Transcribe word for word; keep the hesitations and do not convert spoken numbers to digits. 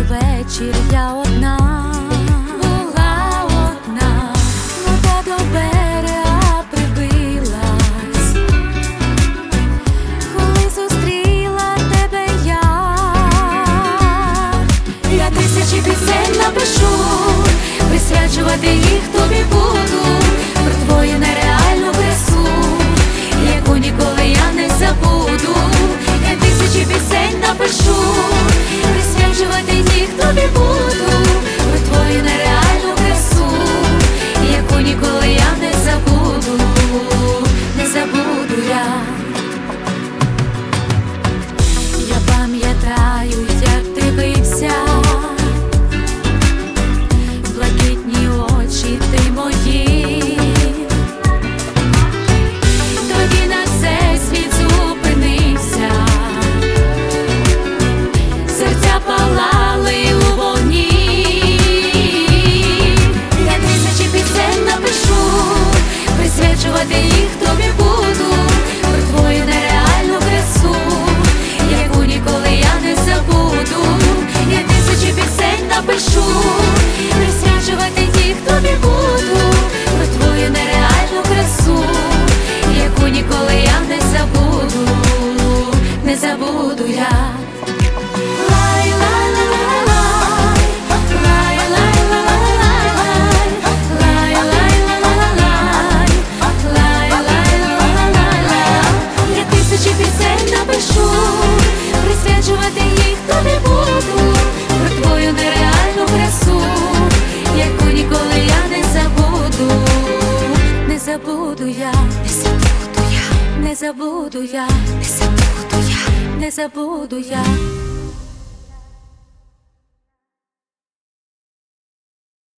вечір я одна була одна, вода до берега прибилась, коли зустріла тебе я. Я тисячі пісень напишу, присвячувати їх тобі буду, про твою нереальну красу, яку ніколи я не забуду. Я тисячі пісень напишу, присвячувати їх тобі буду, про твою нереальну красу, яку ніколи я не забуду, не забуду я. Я пам'ятаю, як дивився в блакитні очі ти мої. Тоді на цей світ зупинився, серця палали у вогні. Я тисячі пісень напишу, присвячувати їх тобі буду, про твою нереальну красу, яку ніколи я не забуду. Я тисячі пісень напишу, присвячувати їх тобі буду, про твою нереальну красу, яку ніколи я не забуду, не забуду я. Я тисячі пісень напишу, присвячувати їх тобі буду, про твою нереальну красу, яку ніколи я не забуду, не забуду я, не забуду я, не забуду я, не забуду я, не забуду я.